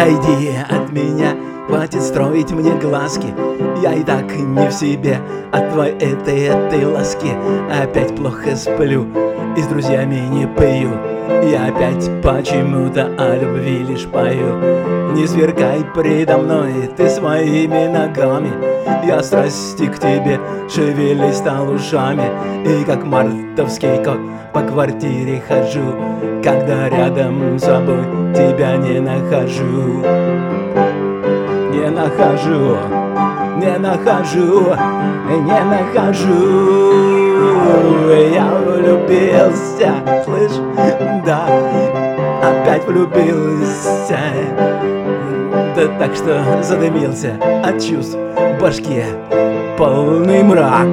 Отойди от меня, хватит строить мне глазки. Я и так не в себе от твоей этой ласки. Опять плохо сплю и с друзьями не пью. Я опять почему-то о любви лишь пою. Не сверкай предо мной ты своими ногами. Я страсти к тебе шевелись стал ушами. И как мартовский кот по квартире хожу, когда рядом с собой тебя не нахожу. Не нахожу, не нахожу, не нахожу. Я влюбился, слышь, да, опять влюбился. Да так что задымился от чувств в башке полный мрак.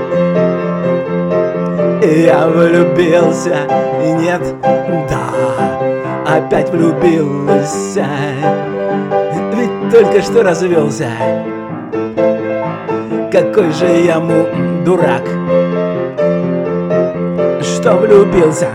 Я влюбился, нет, да, опять влюбился. Ведь только что развелся. Какой же я дурак, что влюбился.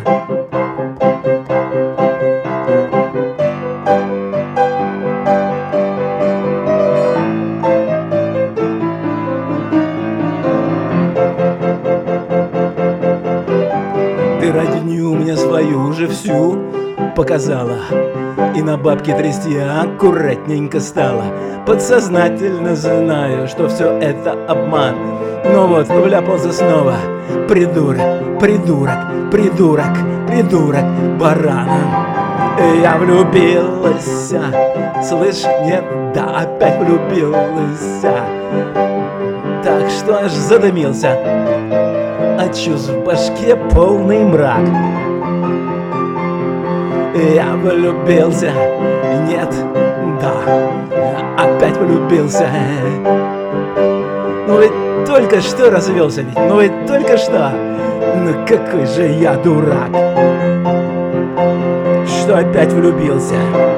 Ты родню мне свою уже всю показала, и на бабке трясти аккуратненько стала. Подсознательно знаю, что все это обман, но вот вляпался снова. Придурок, придурок, придурок, придурок, баран. Я влюбился, слышь, нет, да, опять влюбился. Так что аж задымился от чувств в башке полный мрак. Я влюбился, нет, да, опять влюбился. Ну ведь только что развелся ведь, ну ведь только что. Ну какой же я дурак, что опять влюбился.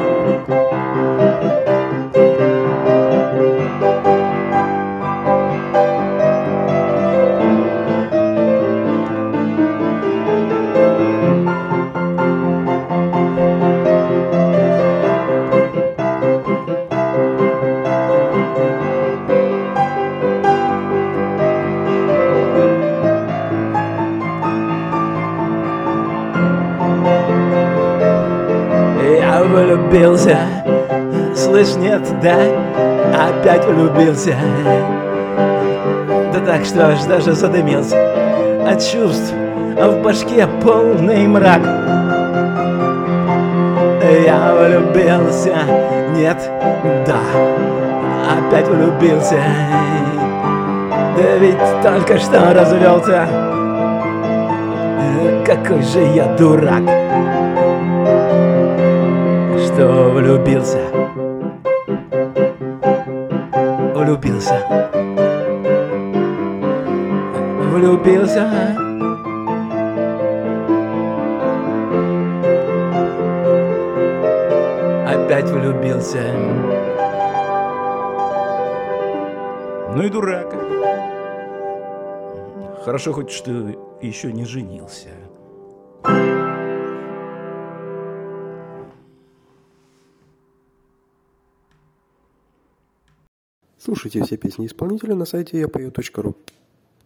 Я влюбился, слышь, нет, да, опять влюбился. Да так что аж даже задымился от чувств, а в башке полный мрак. Я влюбился, нет, да, опять влюбился. Да ведь только что развелся. Какой же я дурак, что влюбился. Влюбился. Влюбился. Опять влюбился. Ну и дурак. Хорошо хоть, что еще не женился. Слушайте все песни исполнителя на сайте yapою.ru.